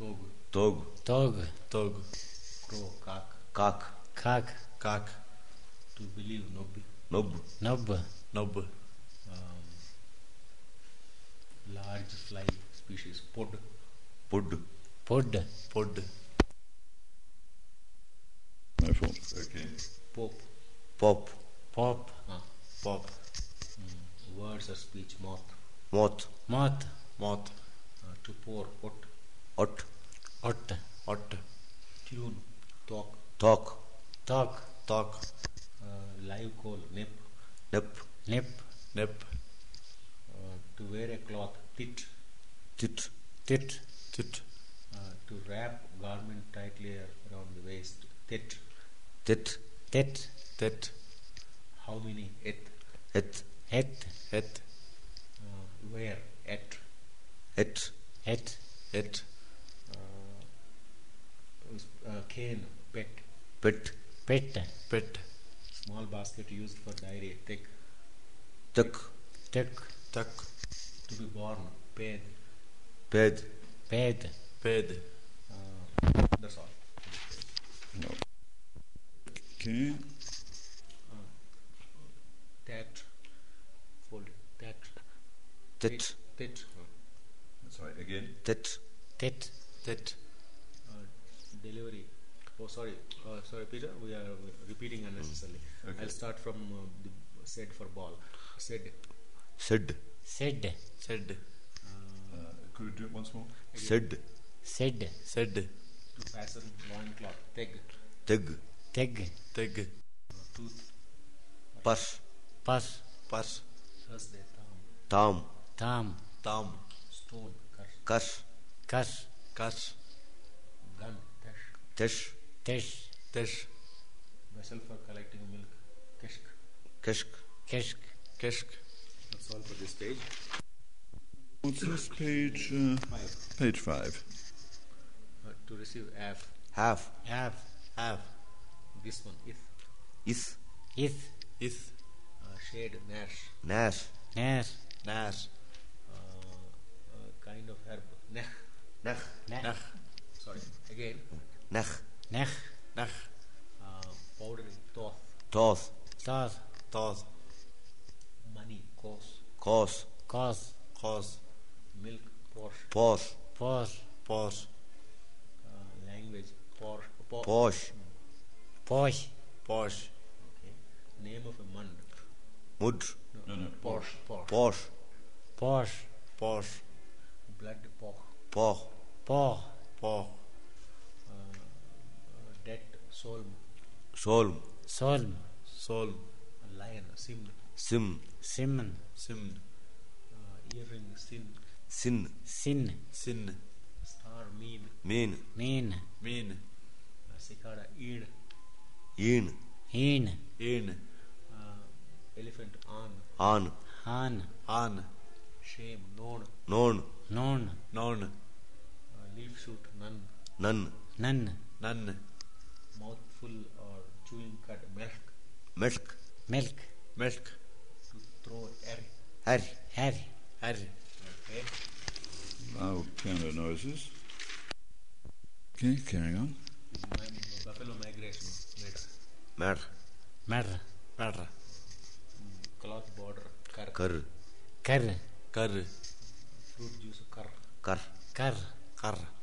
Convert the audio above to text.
Tog. Tog. Tog. Tog. Crow. Cock. Cock. Cock. Cock. To believe. Nob. Nob. Nob. Nob. Large fly species. Pod. Pud. Pod. Pod. No fault. Okay. Pop. Pop. Pop. Pop. Words of speech. Moth. Moth. Moth. Moth. To pour. Ot. Ot. Ot. Ot. Tune. Talk. Talk. Talk. Talk. Live coal. Nip. Nip. Nip. Nip. To wear a cloth. Tit. Tit. Tit. Tit. To wrap garment tightly around the waist. Tit. Tit. Tit. Tit. How many? Et. Et. Et. Et. Where? At. Et. Et. Et. Cane. Pet. Pet. Pet. Pet. Small basket used for dairy. Thick. Tuck. Tuck. Tuck. To be born. Ped. Ped. Ped. Ped. That's all. No. Okay. Tat. Fold. Tat. Tit. Tit. Sorry, again. Tit. Tit. Tit. Delivery. Oh, sorry. Sorry, Peter. We are repeating unnecessarily. Okay. I'll start from the said for ball. Said. Said. Said. Said. Could we do it once more? Said. Said. Said. To fasten loincloth. Teg. Tig. Teg. Tig. Tooth. Pus. Pus. Pus. Thursday. Tam. Tam. Tam. Stone. Cuss. Cuss. Cuss. Gun. Tesh. Tish. Tish. Tish. Vessel for collecting milk. Kishk. Kishk. Kishk. Kishk. That's all for this page. What's this page? Page 5. To receive af. Half. Af. Have. This one. If. Is. If. Is. Shade. Nash. Nash. Nash. Nash. Kind of herb. Nech. Nech. Nach. Sorry. Again. Nech. Nech. Nach. Powdery. Toth. Toth. Toth. Toth. Money. Cause. Cause. Cause. Cause. Milk. Posh. Posh. Posh. Posh. Language. Posh. Posh. Posh. Posh. Okay. Name of a mund. Mud. No. Posh. Posh. Posh. Posh. Posh. Blood. Poch. Poch. Poch. Poch. Debt. Solm. Solm. Solm. Sol. Lion. Sim. Sim. Simon. Sim. Earring. Sin. Sin. Sin. Sin. Star. Mean. Mean. Mean. Mean. Cicada. Eed. Een. Een. In. Elephant. On. An. Han. An. Shame. Known. Known. Known. Known. Leaf shoot. None. None. None. None. Mouthful or chewing cud. Milk. Milk. Milk. Milk. To throw air. Harry. Harry. Harry. Okay. Loud piano noises. Okay, carrying on. Buffalo migration. Mer. Mer. Mer. Cloth border. Kar. Kar. Kar. Kar. Fruit juice. Kar. Kar. Kar. Kar.